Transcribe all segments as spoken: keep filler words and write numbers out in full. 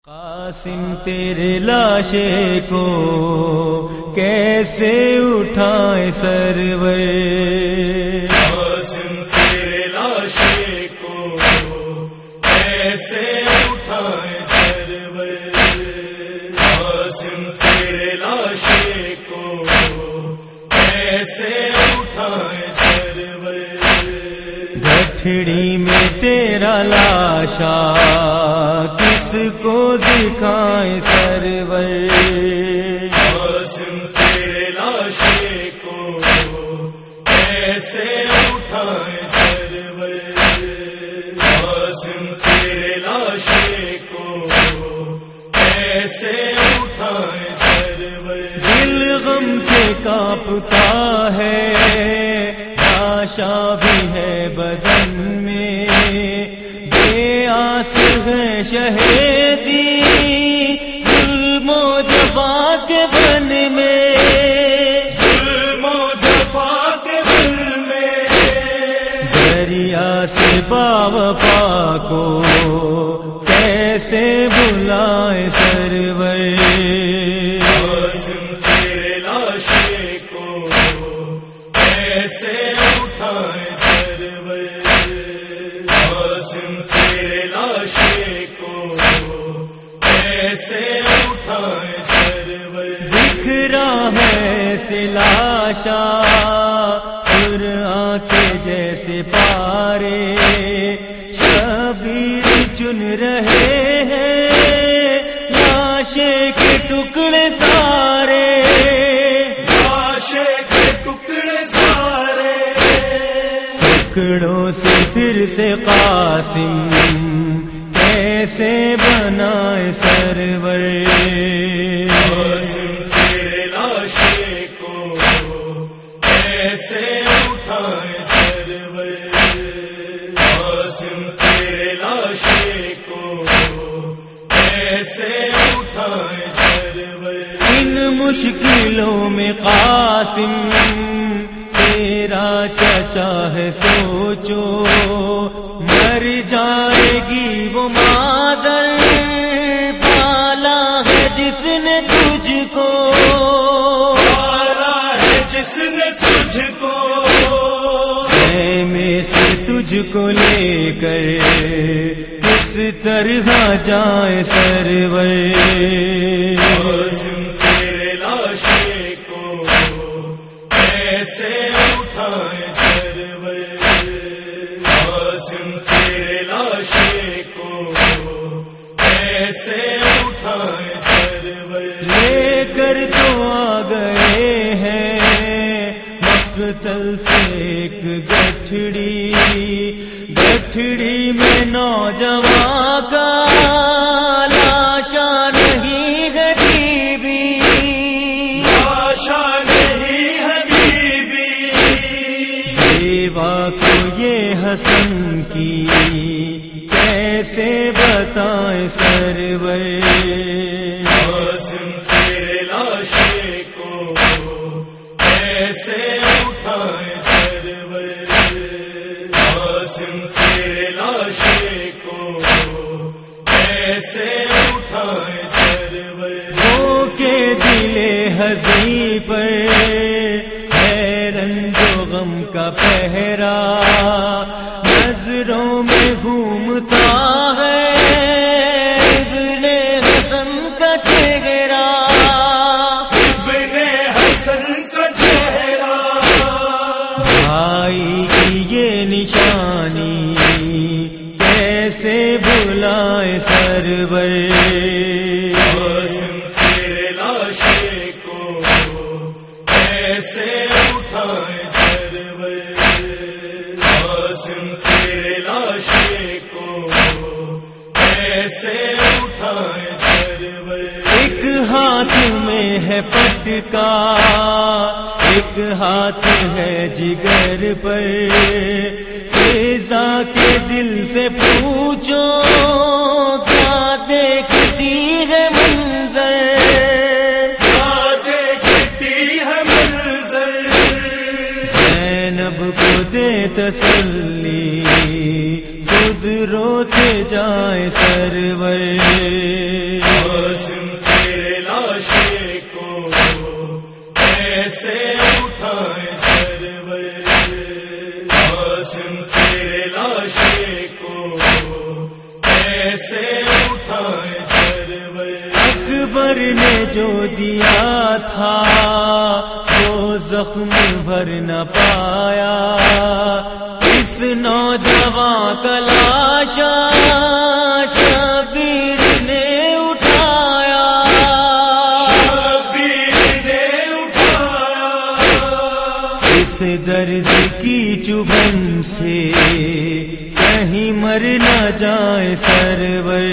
قاسم تیرے لاشے کو کیسے اٹھائے سرور، قاسم تیرے لاشے کو کیسے اٹھائے سرور، قاسم تیرے لاشے کو کیسے اٹھائے سرور، گٹھڑی میں تیرا لاشا کس کو دکھائے سرور، قاسم تیرے لاشے کو کیسے اٹھائے سرور، قاسم تیرے لاشے کو کیسے اٹھائے سرور، دل غم سے کانپتا ہے، لاشا بھی ہے بدن میں، بے آس ہے شہیدی ظلم و جفا کے بن میں، ظلم و جفا کے بن میں، دریا سے باوفا کو کیسے بلائے سرور، قاسم تیرے لاشے کو کیسے اٹھائے سرور، قاسم تیرے لاشے کو کیسے اٹھائے سرور، بکھرا ہے سلاشا اور آنکھیں جیسے پارے، شبیر چن رہے ہیں لاشے کے ٹکڑے سارے، لاشے کے ٹکڑے سارے، ٹکڑوں سے پھر سے قاسم کیسے بنائے سرور، قاسم تیرے لاشے کو کیسے اٹھائے سرور، قاسم تیرے لاشے کو کیسے اٹھائے سرور، ان مشکلوں میں قاسم تیرا چچا ہے سوچو، مر جائے گی وہ مادر پالا ہے جس نے تجھ کو، پالا ہے جس نے تجھ کو، خیمے سے تجھ کو لے کر کس طرح جائے سرور، قاسم تیرے لاشے کو کیسے اٹھائے سرور، قاسم تیرے لاشے کو کیسے اٹھائے سرور، لے کر تو آ گئے ہیں مقتل سے ایک گٹھڑی، گٹھڑی میں نوجوان کا لاشا نہیں ہے بی بی، لاشا نہیں ہے بی بی، بیوہ کو یہ حسن کی کیسے بتائیں سرور، قاسم تیرے لاشے کو کیسے اٹھائے سرور، قاسم تیرے لاشے کو کیسے اٹھائے سرور، وہ کے دل ہزی پر ہے رنج و غم کا پہرا، نظروں میں گھومتا ہے ابن حسن کا چہرہ، ابن حسن کا چہرہ، بھائی کی یہ نشانی کیسے بلائے سرور، قاسم تیرے لاشے کو کیسے اٹھائے سرور، قاسم تیرے لاشے کو کیسے اٹھائے سرور، ایک ہاتھ میں ہے پٹکا ایک ہاتھ ہے جگر پر، فضا کے دل سے پوچھو کیا دیکھتی ہے منظر، کیا دیکھتی ہے منظر، زینب کو دے تسلی خود روتے جائیں سرور سرور نے جو دیا تھا وہ زخم بھر نہ پایا، اس نوجوان کا لاشا شبیر نے اٹھایا، شبیر نے اٹھایا، اس درد کی چبھن سے کہیں مر نہ جائے سرور،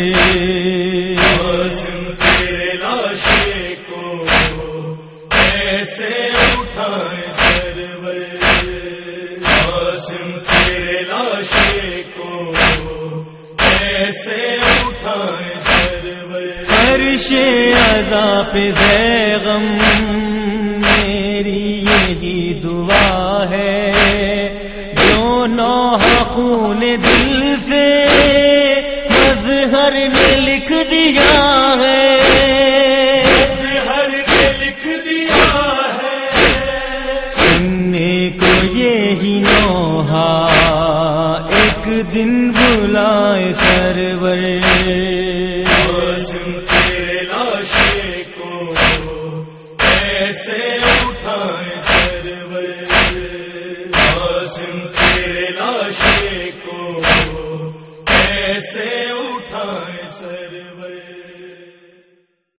قاسم تیرے لاشے کو کیسے اٹھائے سرور، قاسم تیرے لاشے کو کیسے اٹھائے سرور، فرش عذاب ہے غم میری یہی دعا ہے، جو نوح خون دل سے مظہر نے لکھ دیا ہے، مظہر نے لکھ دیا ہے، سننے کو یہی نوحہ ایک دن بلائے سرور، قاسم تیرے لاشے کو کیسے اٹھائے سرور، قاسم تیرے لاشے کو کیسے اٹھائے سرور۔